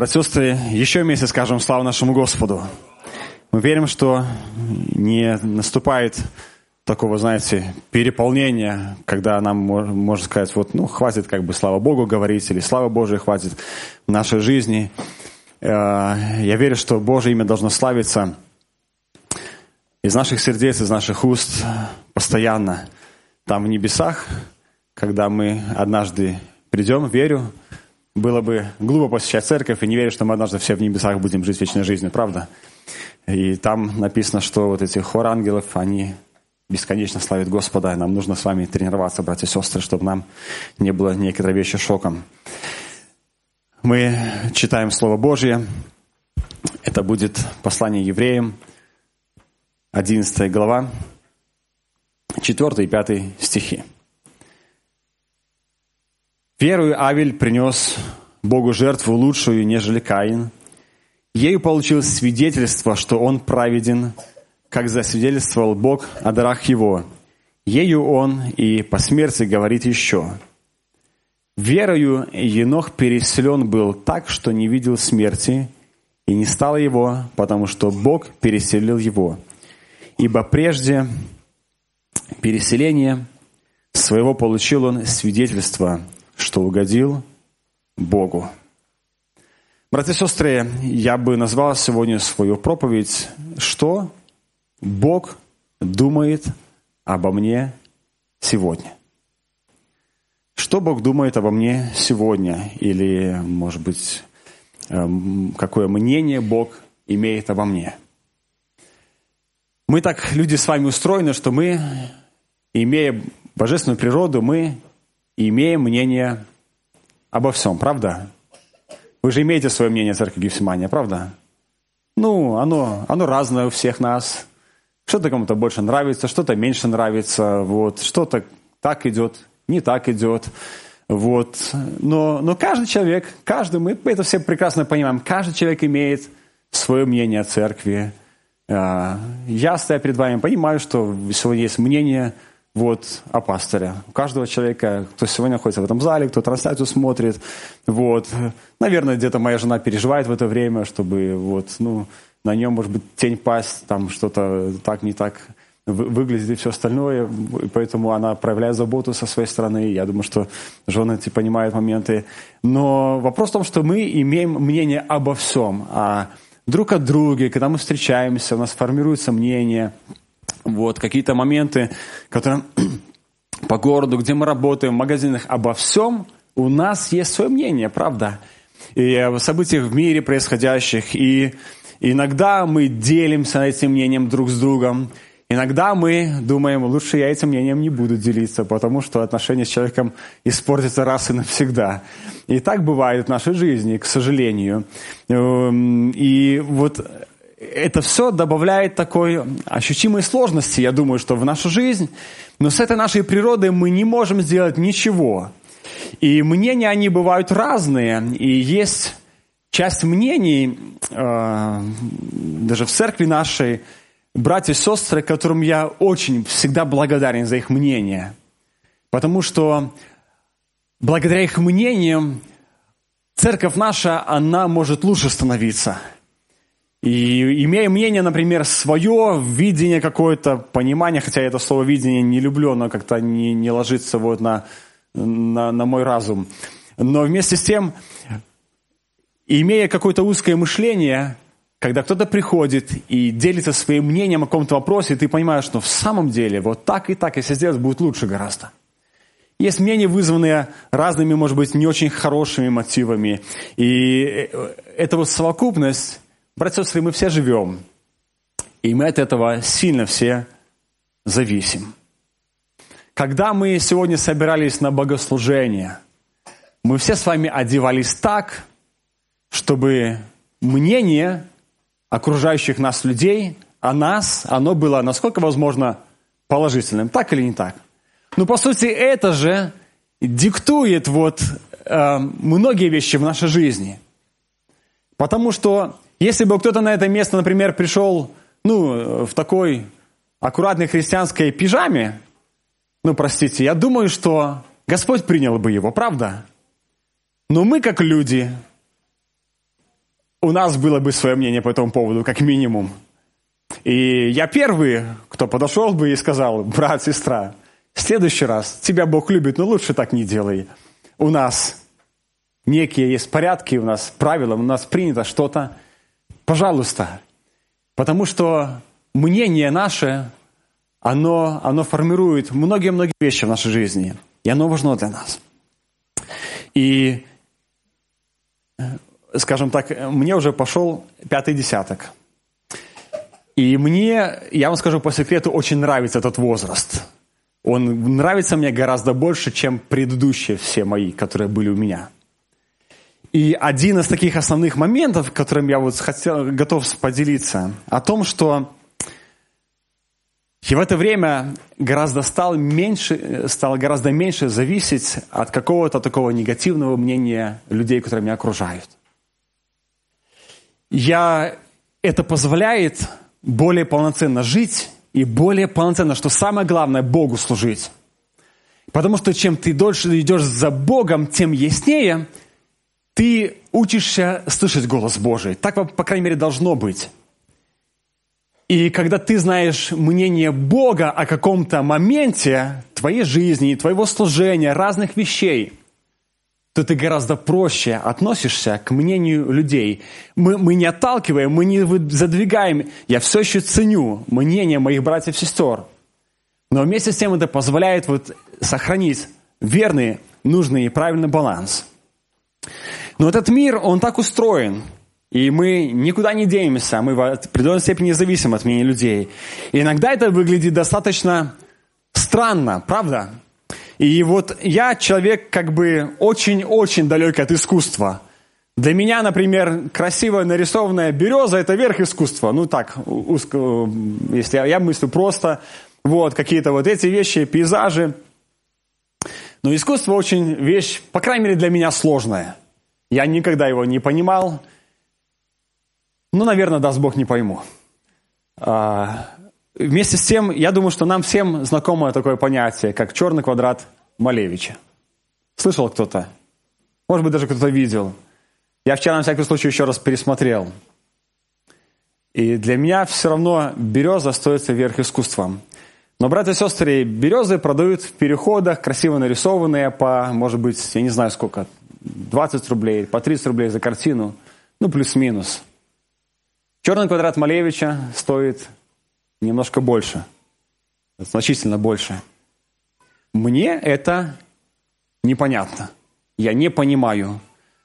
Братья и сестры, еще вместе скажем славу нашему Господу. Мы верим, что не наступает такого, знаете, переполнения, когда нам можно сказать, хватит слава Богу говорить, или слава Божия хватит в нашей жизни. Я верю, что Божье имя должно славиться из наших сердец, из наших уст постоянно. Там в небесах, когда мы однажды придем, верю, было бы глупо посещать церковь и не верить, что мы однажды все в небесах будем жить вечной жизнью, правда? И там написано, что эти хор ангелов, они бесконечно славят Господа, и нам нужно с вами тренироваться, братья и сестры, чтобы нам не было некоторые вещи шоком. Мы читаем Слово Божье. Это будет послание евреям, 11 глава, 4 и 5 стихи. «Верою Авель принес Богу жертву лучшую, нежели Каин. Ею получилось свидетельство, что он праведен, как засвидетельствовал Бог о дарах его. Ею он и по смерти говорит еще. Верою Енох переселен был так, что не видел смерти, и не стало его, потому что Бог переселил его. Ибо прежде переселения своего получил он свидетельство, что угодил Богу». Братья и сестры, я бы назвал сегодня свою проповедь «Что Бог думает обо мне сегодня?» Что Бог думает обо мне сегодня? Или, может быть, какое мнение Бог имеет обо мне? Мы так, люди, с вами устроены, что мы, имея божественную природу, мы имеем мнение обо всем, правда? Вы же имеете свое мнение о церкви Гефсимания, правда? Оно разное у всех нас. Что-то кому-то больше нравится, что-то меньше нравится, что-то так идет, не так идет. Но каждый человек, мы это все прекрасно понимаем, каждый человек имеет свое мнение о церкви. Я, стоя перед вами, понимаю, что сегодня есть мнение о пасторе. У каждого человека, кто сегодня находится в этом зале, кто трансляцию смотрит, наверное, где-то моя жена переживает в это время, чтобы на нем, может быть, тень пасть, там что-то так, не так выглядит и все остальное, и поэтому она проявляет заботу со своей стороны. Я думаю, что жены понимают моменты. Но вопрос в том, что мы имеем мнение обо всем, друг о друге, когда мы встречаемся, у нас формируется мнение. Какие-то моменты, которые по городу, где мы работаем, в магазинах, обо всем у нас есть свое мнение, правда? И о событиях в мире происходящих. И иногда мы делимся этим мнением друг с другом. Иногда мы думаем, лучше я этим мнением не буду делиться, потому что отношения с человеком испортятся раз и навсегда. И так бывает в нашей жизни, к сожалению. И это все добавляет такой ощутимой сложности, я думаю, что в нашу жизнь. Но с этой нашей природой мы не можем сделать ничего. И мнения, они бывают разные. И есть часть мнений, даже в церкви нашей, братья и сестры, которым я очень всегда благодарен за их мнение. Потому что благодаря их мнениям церковь наша, она может лучше становиться. И имея мнение, например, свое, видение какое-то, понимание, хотя я это слово «видение» не люблю, оно как-то не ложится на мой разум. Но вместе с тем, имея какое-то узкое мышление, когда кто-то приходит и делится своим мнением о каком-то вопросе, ты понимаешь, что в самом деле так и так, если сделать, будет лучше гораздо. Есть мнения, вызванные разными, может быть, не очень хорошими мотивами. И эта совокупность, братья и сестры, мы все живем, и мы от этого сильно все зависим. Когда мы сегодня собирались на богослужение, мы все с вами одевались так, чтобы мнение окружающих нас людей о нас, оно было, насколько возможно, положительным. Так или не так? По сути, это же диктует многие вещи в нашей жизни. Потому что если бы кто-то на это место, например, пришел, в такой аккуратной христианской пижаме, простите, я думаю, что Господь принял бы его, правда? Но мы, как люди, у нас было бы свое мнение по этому поводу, как минимум. И я первый, кто подошел бы и сказал: брат, сестра, в следующий раз тебя Бог любит, но лучше так не делай. У нас некие есть порядки, у нас правила, у нас принято что-то. Пожалуйста. Потому что мнение наше, оно формирует многие-многие вещи в нашей жизни. И оно важно для нас. И, скажем так, мне уже пошел 5-й десяток. И мне, я вам скажу по секрету, очень нравится этот возраст. Он нравится мне гораздо больше, чем предыдущие все мои, которые были у меня. И один из таких основных моментов, которым я вот готов поделиться, о том, что я в это время стал гораздо меньше зависеть от какого-то такого негативного мнения людей, которые меня окружают. Это позволяет более полноценно жить и более полноценно, что самое главное, Богу служить. Потому что чем ты дольше идешь за Богом, тем яснее ты учишься слышать голос Божий. Так, по крайней мере, должно быть. И когда ты знаешь мнение Бога о каком-то моменте твоей жизни, твоего служения, разных вещей, то ты гораздо проще относишься к мнению людей. Мы не отталкиваем, мы не задвигаем. Я все еще ценю мнение моих братьев и сестер. Но вместе с тем это позволяет сохранить верный, нужный и правильный баланс. Но этот мир, он так устроен, и мы никуда не денемся, мы в определенной степени зависим от мнения людей. И иногда это выглядит достаточно странно, правда? И вот я человек очень-очень далекий от искусства. Для меня, например, красиво нарисованная береза – это верх искусства. Ну так, если я мыслю просто, какие-то эти вещи, пейзажи. Но искусство очень вещь, по крайней мере, для меня сложная. Я никогда его не понимал. Наверное, даст Бог, не пойму. Вместе с тем, я думаю, что нам всем знакомо такое понятие, как черный квадрат Малевича. Слышал кто-то? Может быть, даже кто-то видел. Я вчера, на всякий случай, еще раз пересмотрел. И для меня все равно береза остается верх искусством. Но, братья и сестры, березы продают в переходах, красиво нарисованные по, может быть, я не знаю сколько, 20 рублей, по 30 рублей за картину, плюс-минус. Черный квадрат Малевича стоит немножко больше, значительно больше. Мне это непонятно. Я не понимаю.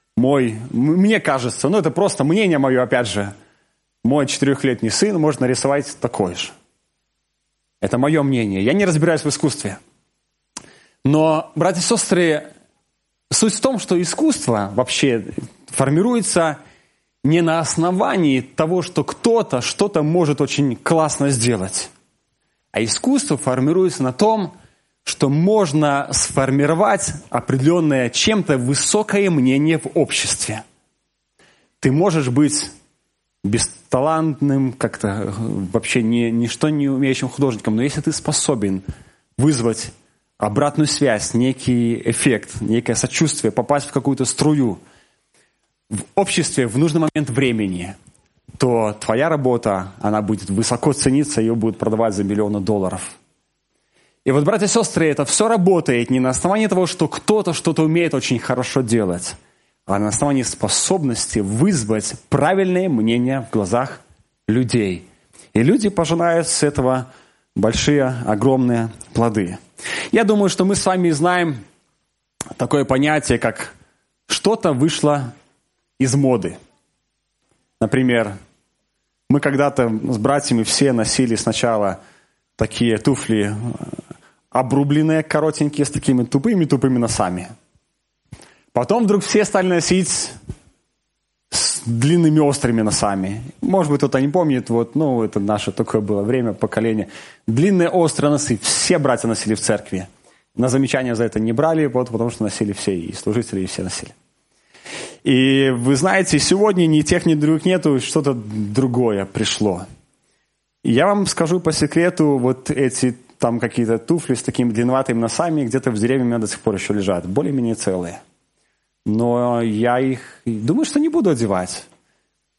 Мне кажется, это просто мнение мое, опять же. Мой 4-летний сын может нарисовать такой же. Это мое мнение. Я не разбираюсь в искусстве. Но, братья и сестры, суть в том, что искусство вообще формируется не на основании того, что кто-то что-то может очень классно сделать. А искусство формируется на том, что можно сформировать определенное чем-то высокое мнение в обществе. Ты можешь быть бесталантным, как-то вообще ничто не умеющим художником, но если ты способен вызвать обратную связь, некий эффект, некое сочувствие, попасть в какую-то струю в обществе в нужный момент времени, то твоя работа, она будет высоко цениться, ее будут продавать за миллионы долларов. И братья и сестры, это все работает не на основании того, что кто-то что-то умеет очень хорошо делать, а на основании способности вызвать правильное мнение в глазах людей. И люди пожинают с этого большие, огромные плоды. Я думаю, что мы с вами знаем такое понятие, как что-то вышло из моды. Например, мы когда-то с братьями все носили сначала такие туфли обрубленные, коротенькие, с такими тупыми носами. Потом вдруг все стали носить с длинными острыми носами. Может быть, кто-то не помнит, это наше такое было время, поколение. Длинные острые носы. Все братья носили в церкви. На замечания за это не брали, потому что носили все, и служители, и все носили. И вы знаете, сегодня ни тех, ни других нету, что-то другое пришло. И я вам скажу по секрету, эти там какие-то туфли с такими длинноватыми носами где-то в деревне у меня до сих пор еще лежат, более-менее целые. Но я их думаю, что не буду одевать.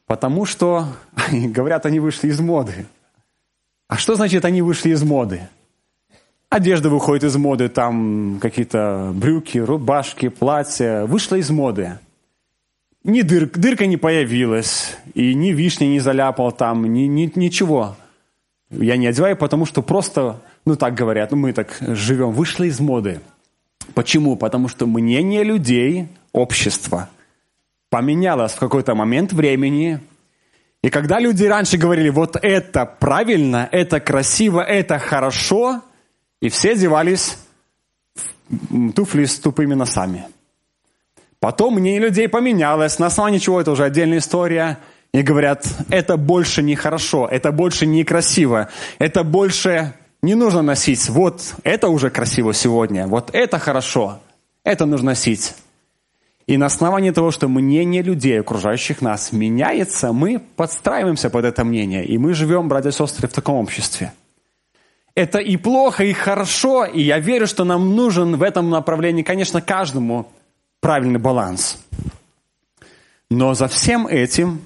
Потому что, говорят, они вышли из моды. А что значит они вышли из моды? Одежда выходит из моды, там какие-то брюки, рубашки, платья. Вышла из моды. Ни дырка не появилась, и ни вишня не заляпал там, ничего. Я не одеваю, потому что просто, так говорят, мы так живем. Вышла из моды. Почему? Потому что мнение людей, общества, поменялось в какой-то момент времени. И когда люди раньше говорили, вот это правильно, это красиво, это хорошо, и все одевались в туфли с тупыми носами. Потом мнение людей поменялось, на основании чего это уже отдельная история. И говорят, это больше не хорошо, это больше не красиво, это больше не нужно носить. Вот это уже красиво сегодня, вот это хорошо, это нужно носить. И на основании того, что мнение людей, окружающих нас, меняется, мы подстраиваемся под это мнение. И мы живем, братья и сестры, в таком обществе. Это и плохо, и хорошо, и я верю, что нам нужен в этом направлении, конечно, каждому правильный баланс. Но за всем этим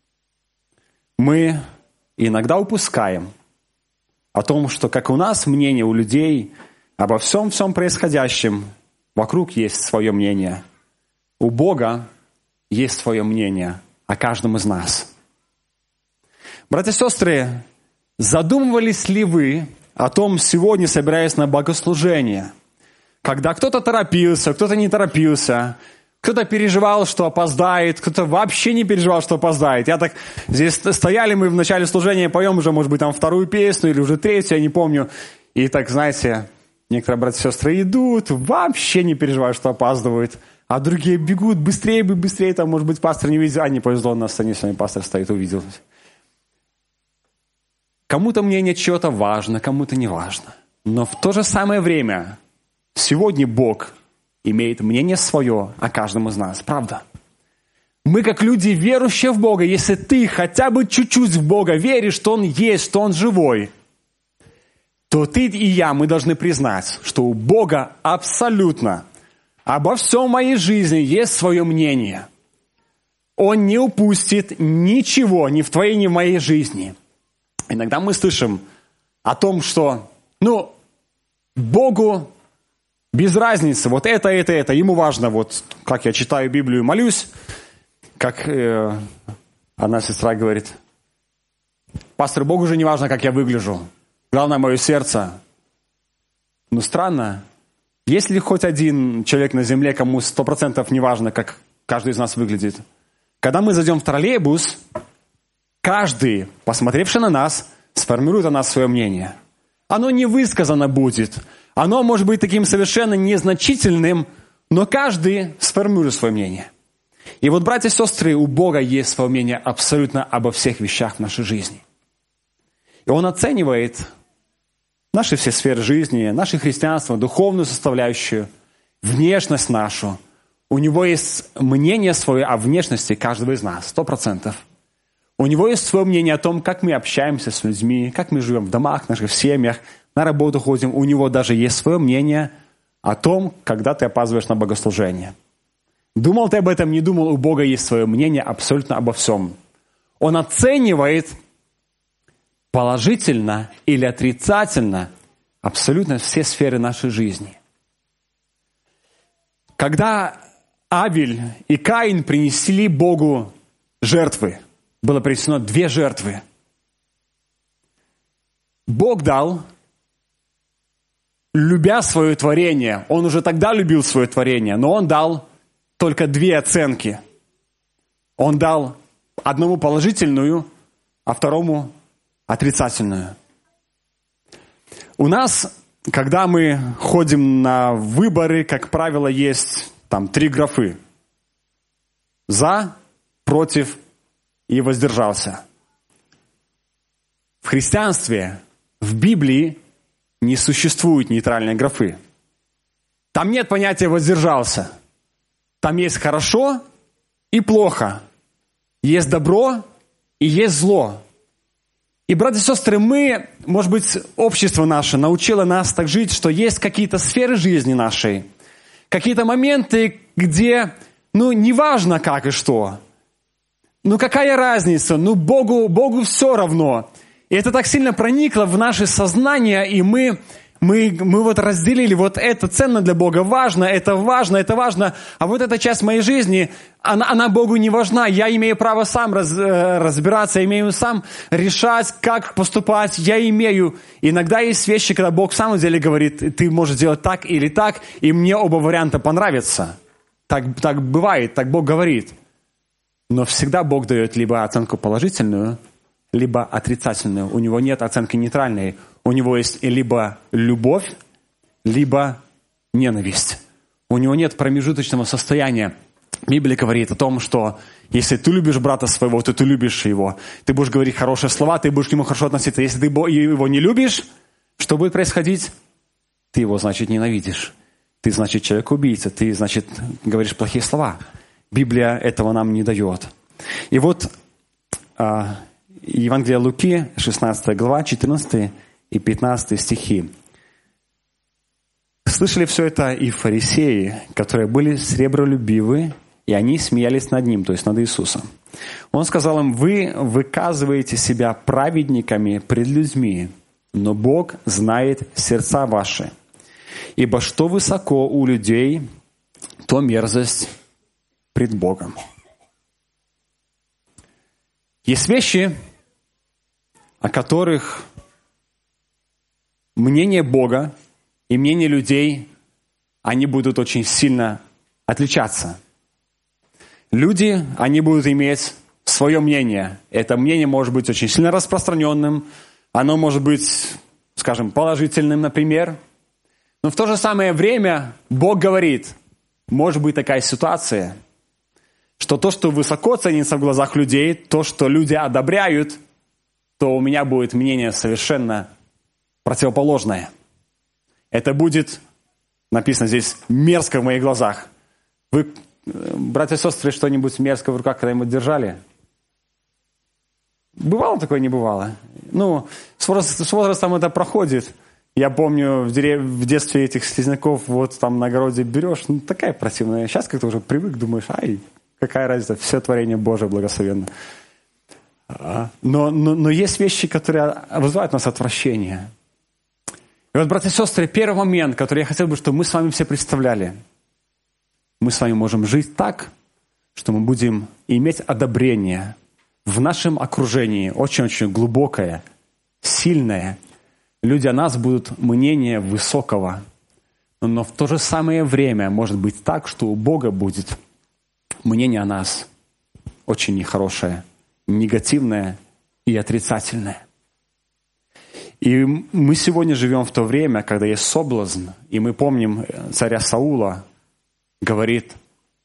мы иногда упускаем о том, что как у нас мнение у людей обо всем происходящем, вокруг есть свое мнение. У Бога есть свое мнение о каждом из нас. Братья и сестры, задумывались ли вы о том, сегодня собираясь на богослужение, когда кто-то торопился, кто-то не торопился, кто-то переживал, что опоздает, кто-то вообще не переживал, что опоздает. Здесь стояли мы в начале служения, поем уже, может быть, там вторую песню или уже третью, я не помню. И так, знаете, некоторые братья и сестры идут, вообще не переживают, что опаздывают. А другие бегут быстрее, там, может быть, пастор не видел, не повезло, на сцене сегодня пастор стоит, увидел. Кому-то мнение чего-то важно, кому-то не важно. Но в то же самое время сегодня Бог имеет мнение свое о каждом из нас, правда? Мы, как люди, верующие в Бога, если ты хотя бы чуть-чуть в Бога веришь, что Он есть, что Он живой, то ты и я, мы должны признать, что у Бога абсолютно обо всем моей жизни есть свое мнение. Он не упустит ничего ни в твоей, ни в моей жизни. Иногда мы слышим о том, что, Богу без разницы, вот это. Ему важно, вот как я читаю Библию и молюсь, как одна сестра говорит, пастор, Богу же не важно, как я выгляжу. Главное, мое сердце. Странно. Есть ли хоть один человек на земле, кому 100% не важно, как каждый из нас выглядит? Когда мы зайдем в троллейбус, каждый, посмотревший на нас, сформирует о нас свое мнение. Оно не высказано будет. Оно может быть таким совершенно незначительным, но каждый сформирует свое мнение. И вот, братья и сестры, у Бога есть свое мнение абсолютно обо всех вещах в нашей жизни. И Он оценивает наши все сферы жизни, наше христианство, духовную составляющую, внешность нашу. У Него есть мнение свое о внешности каждого из нас, 100%. У Него есть свое мнение о том, как мы общаемся с людьми, как мы живем в домах, в наших семьях, на работу ходим. У Него даже есть свое мнение о том, когда ты опаздываешь на богослужение. Думал ты об этом, не думал, у Бога есть свое мнение абсолютно обо всем. Он оценивает положительно или отрицательно абсолютно все сферы нашей жизни. Когда Авель и Каин принесли Богу жертвы, было принесено 2 жертвы. Бог дал, любя свое творение, Он уже тогда любил свое творение, но Он дал только 2 оценки. Он дал одному положительную, а второму отрицательную. У нас, когда мы ходим на выборы, как правило, есть там 3 графы. За, против и воздержался. В христианстве, в Библии не существует нейтральной графы. Там нет понятия «воздержался». Там есть хорошо и плохо. Есть добро и есть зло. И, братья и сестры, мы, может быть, общество наше научило нас так жить, что есть какие-то сферы жизни нашей, какие-то моменты, где, неважно как и что, ну какая разница, ну Богу все равно. И это так сильно проникло в наше сознание, и мы вот разделили, вот это ценно для Бога, важно, а вот эта часть моей жизни, она Богу не важна, я имею право сам разбираться, я имею сам решать, как поступать, я имею. Иногда есть вещи, когда Бог в самом деле говорит, ты можешь делать так или так, и мне оба варианта понравятся. Так бывает, так Бог говорит. Но всегда Бог дает либо оценку положительную, либо отрицательную. У него нет оценки нейтральной. У него есть либо любовь, либо ненависть. У него нет промежуточного состояния. Библия говорит о том, что если ты любишь брата своего, то ты любишь его. Ты будешь говорить хорошие слова, ты будешь к нему хорошо относиться. Если ты его не любишь, что будет происходить? Ты его, значит, ненавидишь. Ты, значит, человек-убийца. Ты, значит, говоришь плохие слова. Библия этого нам не дает. И вот Евангелие Луки, 16 глава, 14 и 15 стихи. Слышали все это и фарисеи, которые были сребролюбивы, и они смеялись над ним, то есть над Иисусом. Он сказал им, вы выказываете себя праведниками пред людьми, но Бог знает сердца ваши. Ибо что высоко у людей, то мерзость пред Богом. Есть вещи, о которых мнение Бога и мнение людей, они будут очень сильно отличаться. Люди, они будут иметь свое мнение. Это мнение может быть очень сильно распространенным, оно может быть, скажем, положительным, например. Но в то же самое время Бог говорит, может быть такая ситуация, что то, что высоко ценится в глазах людей, то, что люди одобряют, то у меня будет мнение совершенно противоположное. Это будет, написано здесь, мерзко в моих глазах. Вы, братья и сестры, что-нибудь мерзкое в руках когда-нибудь держали? Бывало такое, не бывало? Ну, с возрастом это проходит. Я помню, в детстве этих слизняков вот там на огороде берешь, ну, такая противная. Сейчас как-то уже привык, думаешь, ай, какая разница, все творение Божие благословенно. Но есть вещи, которые вызывают у нас отвращение. И вот, братья и сестры, первый момент, который я хотел бы, чтобы мы с вами все представляли. Мы с вами можем жить так, что мы будем иметь одобрение в нашем окружении, очень-очень глубокое, сильное. Люди о нас будут мнения высокого. Но в то же самое время может быть так, что у Бога будет мнение о нас очень нехорошее, негативное и отрицательное. И мы сегодня живем в то время, когда есть соблазн, и мы помним царя Саула, говорит,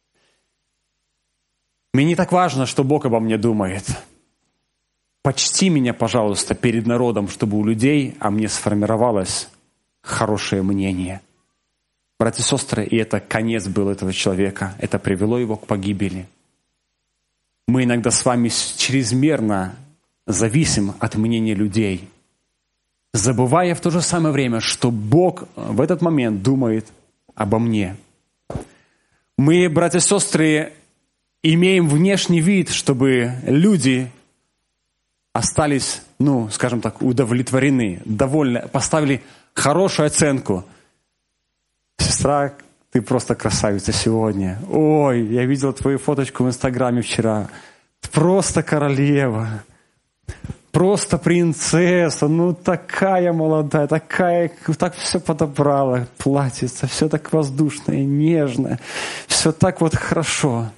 мне не так важно, что Бог обо мне думает. Почти меня, пожалуйста, перед народом, чтобы у людей о мне сформировалось хорошее мнение. Братья и сестры, и это конец был этого человека. Это привело его к погибели. Мы иногда с вами чрезмерно зависим от мнения людей, забывая в то же самое время, что Бог в этот момент думает обо мне. Мы, братья и сестры, имеем внешний вид, чтобы люди остались, скажем так, удовлетворены, довольны, поставили хорошую оценку. Сестра, ты просто красавица сегодня. Ой, я видел твою фоточку в Инстаграме вчера. Просто королева. Просто принцесса. Такая молодая, так все подобрала. Платьице, все так воздушное, нежное. Все так вот хорошо.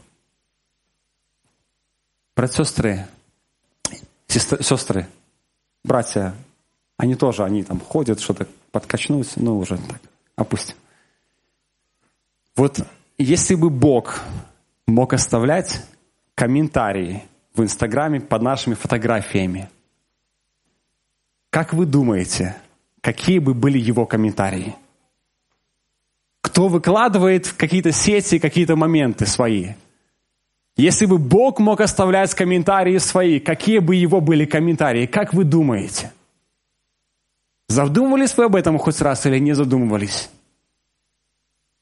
Братья, сестры, братья, они там ходят, что-то подкачнуть, уже так, опустим. Вот если бы Бог мог оставлять комментарии в Инстаграме под нашими фотографиями, как вы думаете, какие бы были его комментарии? Кто выкладывает в какие-то сети, какие-то моменты свои? Если бы Бог мог оставлять комментарии свои, какие бы его были комментарии? Как вы думаете? Задумывались вы об этом хоть раз или не задумывались?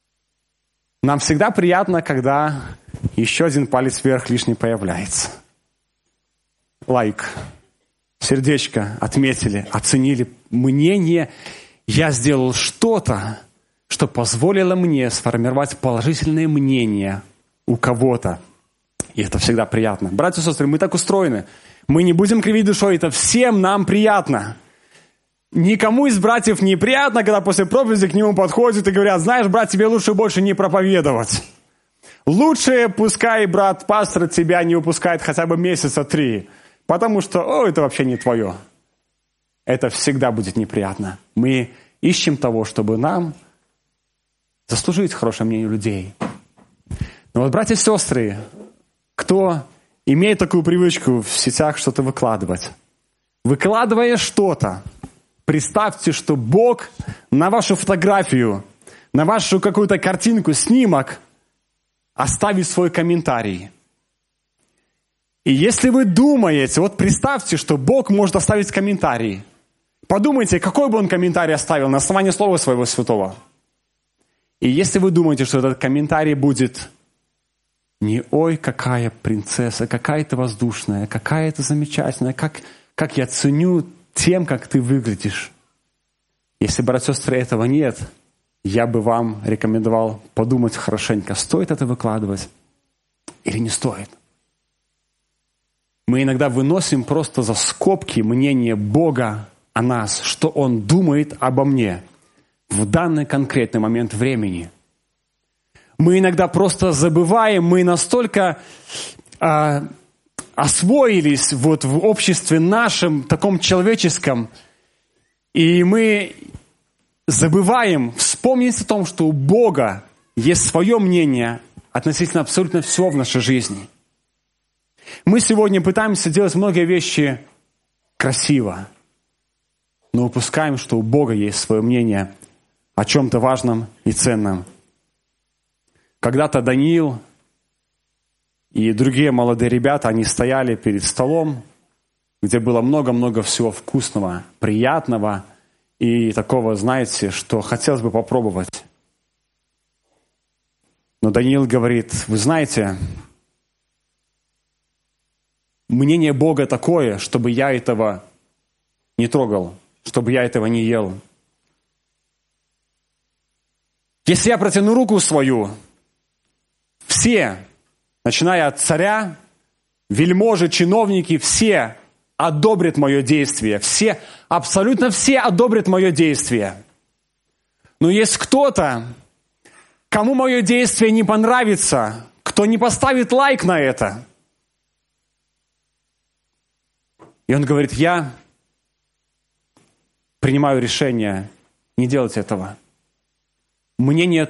Нам всегда приятно, когда еще один палец вверх лишний появляется. лайк, сердечко отметили, оценили мнение. Я сделал что-то, что позволило мне сформировать положительное мнение у кого-то. И это всегда приятно. Братья и сестры, мы так устроены. Мы не будем кривить душой, это всем нам приятно. Никому из братьев не приятно, когда после проповеди к нему подходят и говорят: знаешь, брат, тебе лучше больше не проповедовать. Лучше пускай брат-пастор тебя не упускает хотя бы месяца 3, потому что, это вообще не твое. Это всегда будет неприятно. Мы ищем того, чтобы нам заслужить хорошее мнение людей. Но вот, братья и сестры, кто имеет такую привычку в сетях что-то выкладывать, выкладывая что-то, представьте, что Бог на вашу фотографию, на вашу какую-то картинку, снимок оставит свой комментарий. И если вы думаете, вот представьте, что Бог может оставить комментарий. Подумайте, какой бы он комментарий оставил на основании Слова Своего Святого. И если вы думаете, что этот комментарий будет не «Ой, какая принцесса, какая ты воздушная, какая ты замечательная, как я ценю тем, как ты выглядишь». Если, братья и сестры, этого нет, я бы вам рекомендовал подумать хорошенько, стоит это выкладывать или не стоит. Мы иногда выносим просто за скобки мнение Бога о нас, что Он думает обо мне в данный конкретный момент времени. Мы иногда просто забываем, мы настолько освоились вот в обществе нашем, таком человеческом, и мы забываем вспомнить о том, что у Бога есть свое мнение относительно абсолютно всего в нашей жизни. Мы сегодня пытаемся делать многие вещи красиво, но упускаем, что у Бога есть свое мнение о чем-то важном и ценном. Когда-то Даниил и другие молодые ребята, они стояли перед столом, где было много-много всего вкусного, приятного и такого, знаете, что хотелось бы попробовать. Но Даниил говорит: вы знаете, мнение Бога такое, чтобы я этого не трогал, чтобы я этого не ел. Если я протяну руку свою, все, начиная от царя, вельможи, чиновники, все одобрят мое действие. Все, абсолютно все одобрят мое действие. Но есть кто-то, кому мое действие не понравится, кто не поставит лайк на это. И он говорит: я принимаю решение не делать этого. Мнение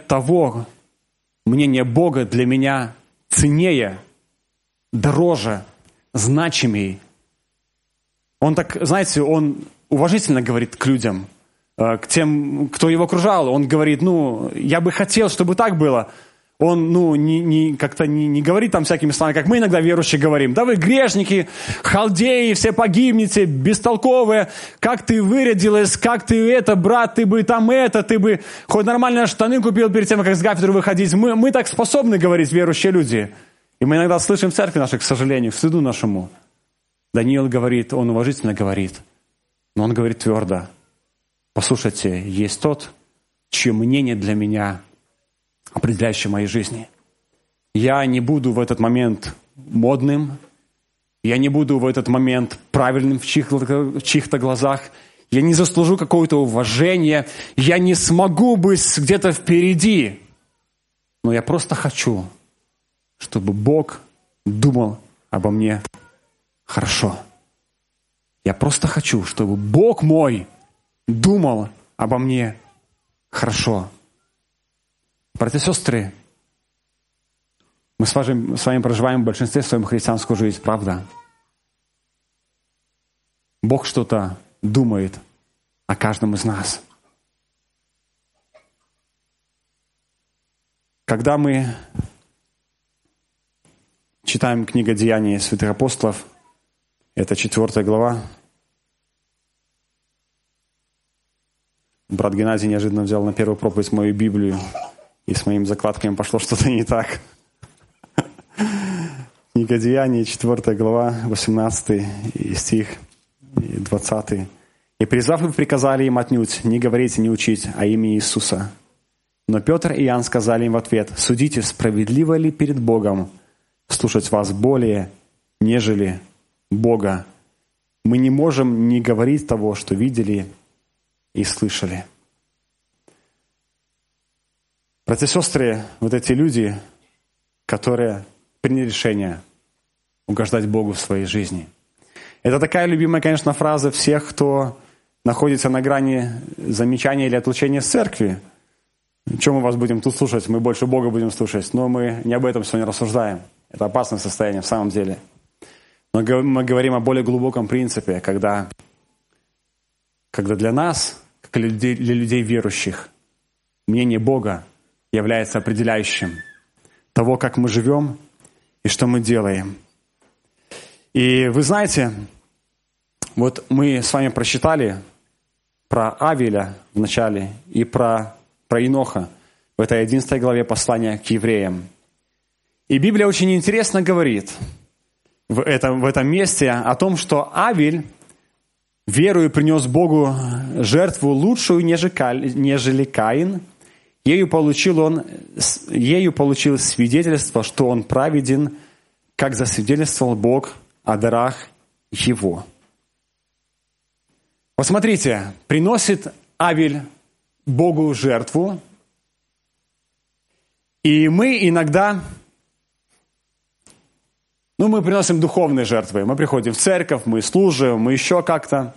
Бога для меня ценнее, дороже, значимей. Он так, знаете, он уважительно говорит к людям, к тем, кто его окружал. Он говорит: я бы хотел, чтобы так было. Он, как-то не говорит там всякими словами, как мы иногда верующие говорим. Да вы грешники, халдеи, все погибнете, бестолковые. Как ты вырядилась, как ты это, брат, ты бы хоть нормально штаны купил перед тем, как с кафедры выходить. Мы так способны говорить, верующие люди. И мы иногда слышим в церкви нашей, к сожалению, к стыду нашему. Даниил говорит, он уважительно говорит, но он говорит твердо: послушайте, есть тот, чье мнение для меня определяющее в моей жизни. Я не буду в этот момент модным, я не буду в этот момент правильным в чьих-то глазах, я не заслужу какого-то уважения, я не смогу быть где-то впереди, но я просто хочу, чтобы Бог думал обо мне хорошо. Я просто хочу, чтобы Бог мой думал обо мне хорошо. Братья и сестры, мы с вами проживаем в большинстве своем христианскую жизнь, правда? Бог что-то думает о каждом из нас. Когда мы читаем книгу «Деяния святых апостолов», это 4 глава, брат Геннадий неожиданно взял на первую проповедь мою Библию, и с моими закладками пошло что-то не так. Книга Деяний, 4 глава, 18 стих, 20. «И призвав их, приказали им отнюдь не говорить и не учить о имени Иисуса. Но Петр и Иоанн сказали им в ответ: судите, справедливо ли перед Богом слушать вас более, нежели Бога? Мы не можем не говорить того, что видели и слышали». Братья и сестры, вот эти люди, которые приняли решение угождать Богу в своей жизни. Это такая любимая, конечно, фраза всех, кто находится на грани замечания или отлучения с церкви. Чем мы вас будем тут слушать? Мы больше Бога будем слушать. Но мы не об этом сегодня рассуждаем. Это опасное состояние в самом деле. Но мы говорим о более глубоком принципе, когда для нас, как для людей верующих, мнение Бога является определяющим того, как мы живем и что мы делаем. И вы знаете, вот мы с вами прочитали про Авеля в начале и про Еноха в этой 11 главе послания к евреям. И Библия очень интересно говорит в этом месте о том, что Авель верою принес Богу жертву лучшую, нежели Каин. Ею получил свидетельство, что он праведен, как засвидетельствовал Бог о дарах его. Посмотрите, приносит Авель Богу жертву, и мы иногда, мы приносим духовные жертвы, мы приходим в церковь, мы служим, мы еще как-то,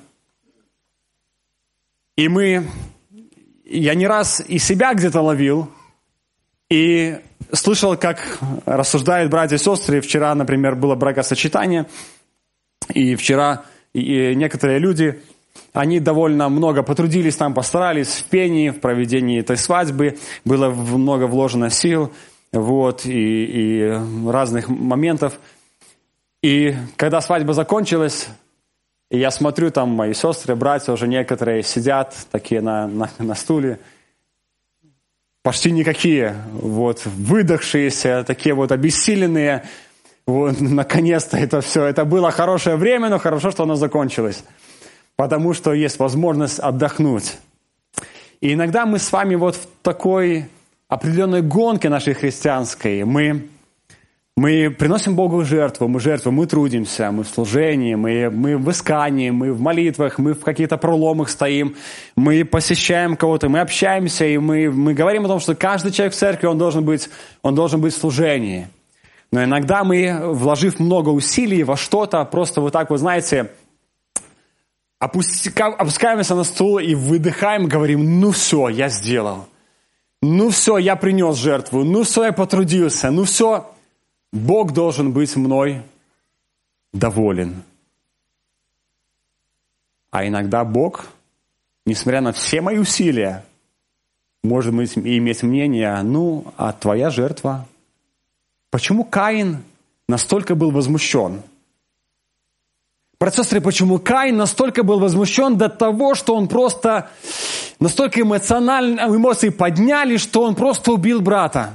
и я не раз и себя где-то ловил, и слышал, как рассуждают братья и сестры. Вчера, например, было бракосочетание, и вчера некоторые люди, они довольно много потрудились там, постарались в пении, в проведении этой свадьбы, было много вложено сил, и разных моментов. И когда свадьба закончилась, и я смотрю, там мои сестры, братья уже некоторые сидят такие на стуле, почти никакие, выдохшиеся, такие обессиленные. Наконец-то это было хорошее время, но хорошо, что оно закончилось, потому что есть возможность отдохнуть. И иногда мы с вами в такой определенной гонке нашей христианской, мы приносим Богу жертву, мы трудимся, мы в служении, мы в искании, мы в молитвах, мы в каких-то проломах стоим, мы посещаем кого-то, мы общаемся, и мы говорим о том, что каждый человек в церкви, он должен быть в служении. Но иногда мы, вложив много усилий во что-то, просто опускаемся на стул и выдыхаем, говорим: все, я сделал. Все, я принес жертву. Все, я потрудился. Все. Бог должен быть мной доволен. А иногда Бог, несмотря на все мои усилия, может иметь мнение: а твоя жертва? Почему Каин настолько был возмущен? Братья и сестры, почему Каин настолько был возмущен до того, что он просто настолько эмоции подняли, что он просто убил брата?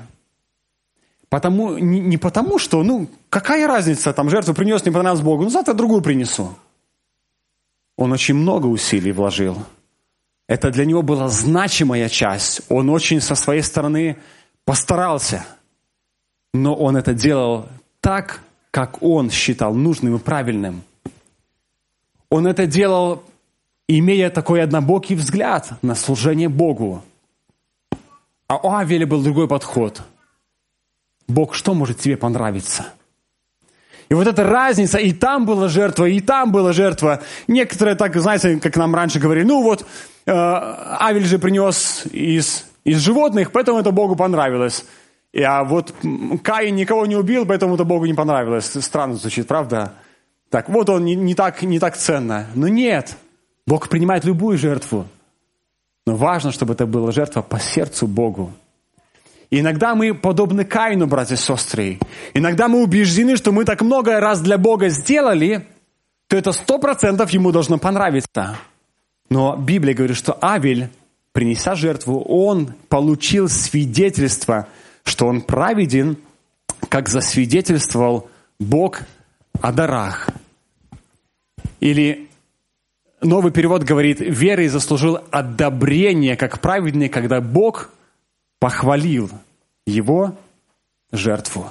Не потому, что, какая разница, жертву принес, не понравилось Богу, завтра другую принесу. Он очень много усилий вложил. Это для него была значимая часть. Он очень со своей стороны постарался. Но он это делал так, как он считал нужным и правильным. Он это делал, имея такой однобокий взгляд на служение Богу. А у Авеля был другой подход. Бог, что может тебе понравиться? И эта разница, и там была жертва, и там была жертва. Некоторые так, знаете, как нам раньше говорили, Авель же принес из животных, поэтому это Богу понравилось. Каин никого не убил, поэтому это Богу не понравилось. Странно звучит, правда? Так, он не так ценно. Но нет, Бог принимает любую жертву. Но важно, чтобы это была жертва по сердцу Богу. И иногда мы подобны Каину, братья и сестры. Иногда мы убеждены, что мы так много раз для Бога сделали, то это 100% ему должно понравиться. Но Библия говорит, что Авель, принеся жертву, он получил свидетельство, что он праведен, как засвидетельствовал Бог о дарах. Или новый перевод говорит, верой заслужил одобрение как праведный, когда Бог похвалил его жертву.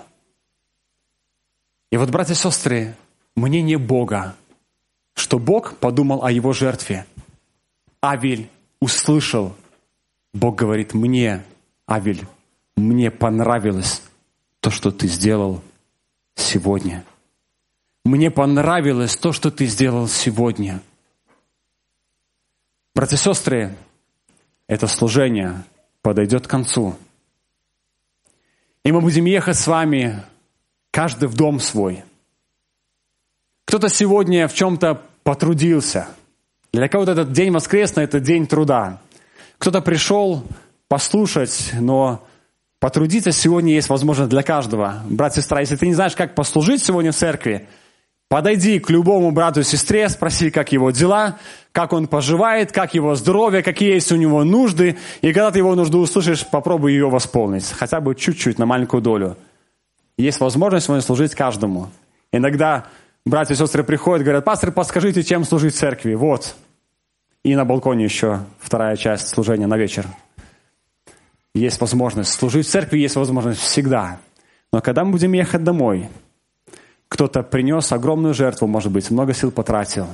И вот, братья и сестры, мнение Бога, что Бог подумал о его жертве. Авель услышал, Бог говорит, мне, Авель, мне понравилось то, что ты сделал сегодня. Мне понравилось то, что ты сделал сегодня. Братья и сестры, это служение подойдет к концу. И мы будем ехать с вами, каждый в дом свой. Кто-то сегодня в чем-то потрудился. Для кого-то этот день воскресный – это день труда. Кто-то пришел послушать, но потрудиться сегодня есть возможность для каждого. Брат и сестра, если ты не знаешь, как послужить сегодня в церкви, подойди к любому брату и сестре, спроси, как его дела, как он поживает, как его здоровье, какие есть у него нужды. И когда ты его нужду услышишь, попробуй ее восполнить. Хотя бы чуть-чуть, на маленькую долю. Есть возможность сегодня служить каждому. Иногда братья и сестры приходят и говорят, пастор, подскажите, чем служить в церкви. Вот. И на балконе еще вторая часть служения на вечер. Есть возможность. Служить в церкви есть возможность всегда. Но когда мы будем ехать домой, кто-то принес огромную жертву, может быть, много сил потратил.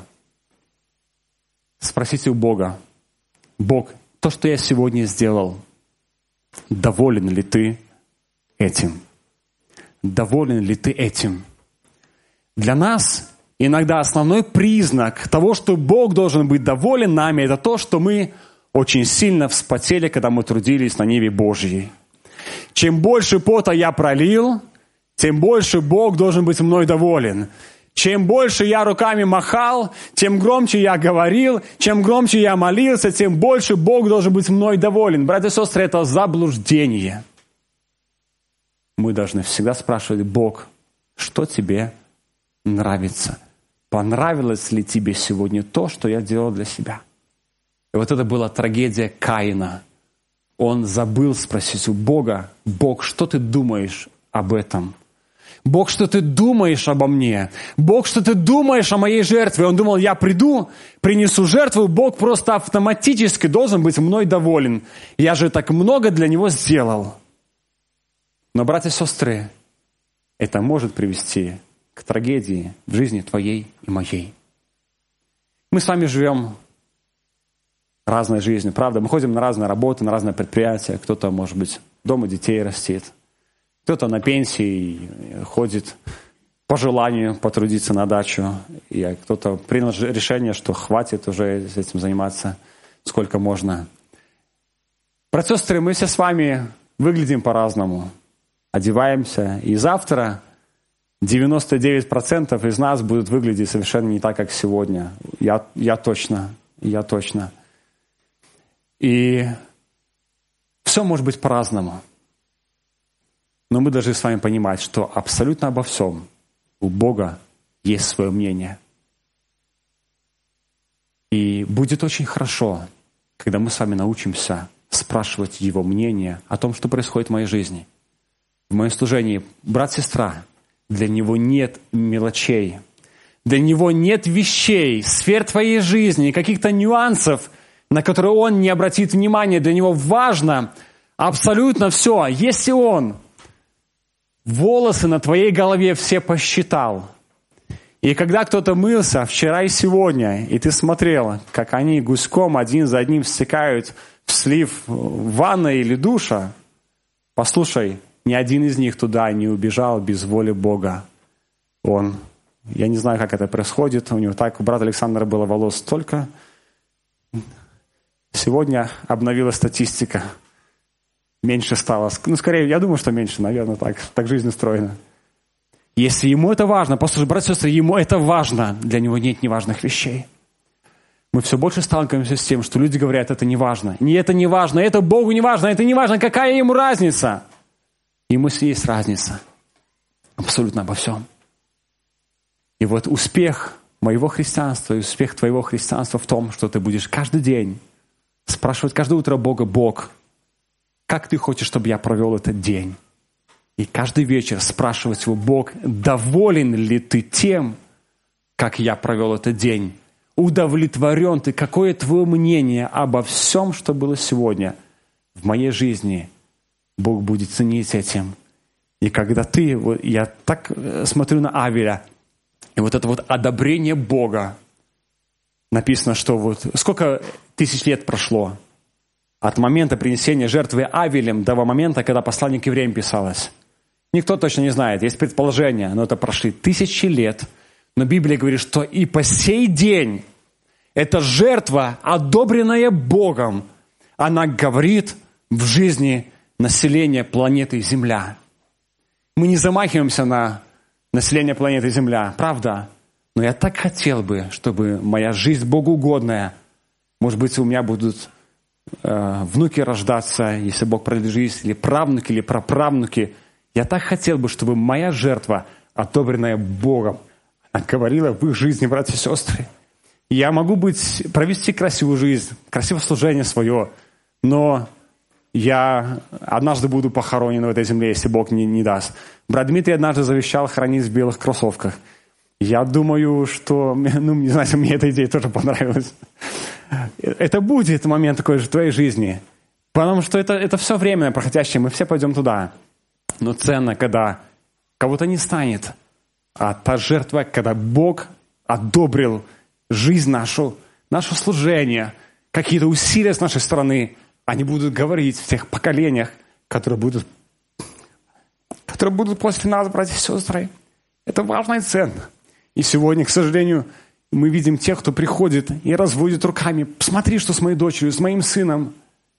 Спросите у Бога, Бог, то, что я сегодня сделал, доволен ли ты этим? Доволен ли ты этим? Для нас иногда основной признак того, что Бог должен быть доволен нами, это то, что мы очень сильно вспотели, когда мы трудились на ниве Божьей. Чем больше пота я пролил, тем больше Бог должен быть мной доволен. Чем больше я руками махал, тем громче я говорил, чем громче я молился, тем больше Бог должен быть мной доволен. Братья и сестры, это заблуждение. Мы должны всегда спрашивать, Бог, что тебе нравится? Понравилось ли тебе сегодня то, что я делал для себя? И вот это была трагедия Каина. Он забыл спросить у Бога, Бог, что ты думаешь об этом? Бог, что ты думаешь обо мне? Бог, что ты думаешь о моей жертве? Он думал, я приду, принесу жертву, Бог просто автоматически должен быть мной доволен. Я же так много для него сделал. Но, братья и сестры, это может привести к трагедии в жизни твоей и моей. Мы с вами живем разной жизнью, правда? Мы ходим на разные работы, на разные предприятия. Кто-то, может быть, дома детей растит. Кто-то на пенсии ходит по желанию потрудиться на дачу. И кто-то принял решение, что хватит уже этим заниматься, сколько можно. Братья и сестры, мы все с вами выглядим по-разному. Одеваемся. И завтра 99% из нас будут выглядеть совершенно не так, как сегодня. Я точно. И все может быть по-разному. Но мы должны с вами понимать, что абсолютно обо всем у Бога есть свое мнение. И будет очень хорошо, когда мы с вами научимся спрашивать Его мнение о том, что происходит в моей жизни. В моем служении, брат, сестра, для Него нет мелочей. Для Него нет вещей, сфер твоей жизни, каких-то нюансов, на которые Он не обратит внимания. Для Него важно абсолютно все. Если Он волосы на твоей голове все посчитал, и когда кто-то мылся вчера и сегодня, и ты смотрел, как они гуськом один за одним стекают в слив ванной или душа, послушай, ни один из них туда не убежал без воли Бога. Я не знаю, как это происходит, у него так, у брата Александра было волос столько. Сегодня обновилась статистика. Меньше стало. Скорее, я думаю, что меньше, наверное, так жизнь устроена. Если ему это важно, послушай, братья и сестры, ему это важно, для него нет неважных вещей. Мы все больше сталкиваемся с тем, что люди говорят, это не важно. Это не важно, это Богу не важно, это не важно, какая ему разница. Ему есть разница. Абсолютно обо всем. И вот успех моего христианства и успех твоего христианства в том, что ты будешь каждый день спрашивать каждое утро Бога, Бог, как ты хочешь, чтобы я провел этот день? и каждый вечер спрашивать его: Бог, доволен ли ты тем, как я провел этот день? Удовлетворен ты? Какое твое мнение обо всем, что было сегодня в моей жизни? Бог будет ценить этим. И когда я так смотрю на Авеля, и вот это вот одобрение Бога, написано, что вот сколько тысяч лет прошло от момента принесения жертвы Авелем до момента, когда послание к евреям писалось. Никто точно не знает, есть предположения, но это прошли тысячи лет. Но Библия говорит, что и по сей день эта жертва, одобренная Богом, она говорит в жизни населения планеты Земля. Мы не замахиваемся на население планеты Земля, правда? Но я так хотел бы, чтобы моя жизнь богоугодная, может быть, у меня будут внуки рождаться, если Бог продлит жизнь, или правнуки, или праправнуки. Я так хотел бы, чтобы моя жертва, одобренная Богом, она говорила в их жизни, братья и сестры. Я могу провести красивую жизнь, красивое служение свое, но я однажды буду похоронен в этой земле, если Бог не даст. Брат Дмитрий однажды завещал хранить в белых кроссовках. Я думаю, что, не знаю, мне эта идея тоже понравилась. Это будет момент такой же в твоей жизни. Потому что это все временно проходящее, мы все пойдем туда. Но ценно, когда кого-то не станет. А та жертва, когда Бог одобрил жизнь нашу, наше служение, какие-то усилия с нашей стороны, они будут говорить в тех поколениях, которые будут после нас, братья и сестры. Это важно и ценно. И сегодня, к сожалению, мы видим тех, кто приходит и разводит руками. Посмотри, что с моей дочерью, с моим сыном.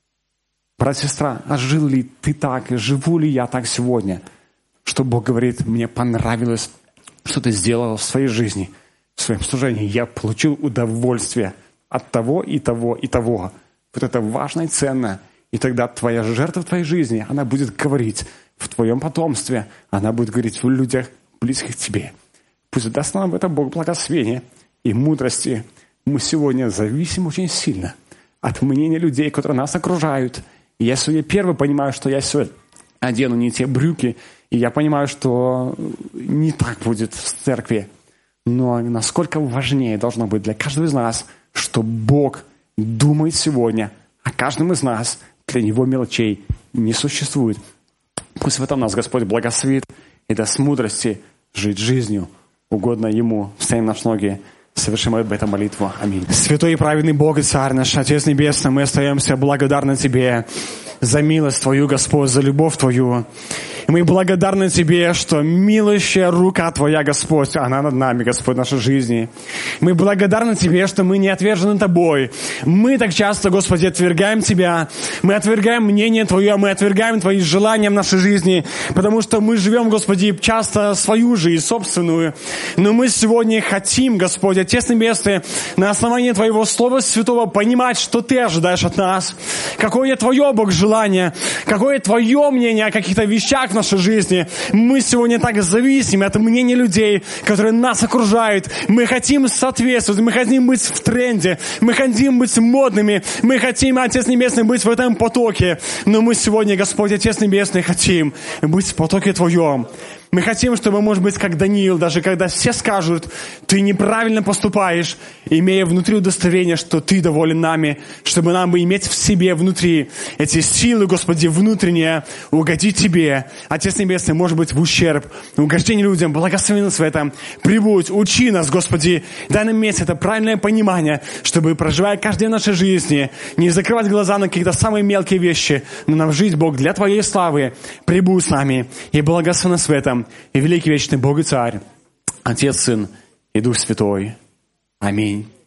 Брат, сестра, а жил ли ты так, и живу ли я так сегодня? Что Бог говорит, мне понравилось, что ты сделал в своей жизни, в своем служении. Я получил удовольствие от того и того и того. Вот это важно и ценно. И тогда твоя жертва в твоей жизни, она будет говорить в твоем потомстве, она будет говорить в людях, близких к тебе. Пусть даст нам это Бог благословения и мудрости. Мы сегодня зависим очень сильно от мнения людей, которые нас окружают. И я сегодня первый понимаю, что я сегодня одену не те брюки, и я понимаю, что не так будет в церкви. Но насколько важнее должно быть для каждого из нас, что Бог думает сегодня о каждом из нас. Для Него мелочей не существует. Пусть в этом нас Господь благословит и даст мудрости жить жизнью, угодно Ему. Встанем на ноги, совершим об этом молитву. Аминь. Святой и праведный Бог и Царь наш, Отец Небесный, мы остаемся благодарны Тебе за милость Твою, Господь, за любовь Твою. И мы благодарны Тебе, что милующая рука Твоя, Господь, она над нами, Господь, в нашей жизни. Мы благодарны Тебе, что мы не отвержены Тобой. Мы так часто, Господи, отвергаем Тебя. Мы отвергаем мнение Твое, мы отвергаем Твои желания в нашей жизни, потому что мы живем, Господи, часто свою жизнь, собственную. Но мы сегодня хотим, Господь, Отец Небесный, на основании Твоего Слова Святого понимать, что Ты ожидаешь от нас. Какое Твое, Бог, желание, какое Твое мнение о каких-то вещах в нашей жизни. Мы сегодня так зависим от мнения людей, которые нас окружают. Мы хотим соответствовать, мы хотим быть в тренде, мы хотим быть модными, мы хотим, Отец Небесный, быть в этом потоке. Но мы сегодня, Господь, Отец Небесный, хотим быть в потоке Твоем. Мы хотим, чтобы, может быть, как Даниил, даже когда все скажут, ты неправильно поступаешь, имея внутри удостоверение, что ты доволен нами, чтобы нам бы иметь в себе внутри эти силы, Господи, внутренние, угодить Тебе. Отец Небесный, может быть, в ущерб, угождение людям, благослови нас в этом. Прибудь, учи нас, Господи, дай нам иметь это правильное понимание, чтобы, проживая каждый день нашей жизни, не закрывать глаза на какие-то самые мелкие вещи, но нам жить, Бог, для Твоей славы. Прибудь с нами и благослови нас в этом. И великий вечный Бог и Царь, Отец, Сын и Дух Святой. Аминь.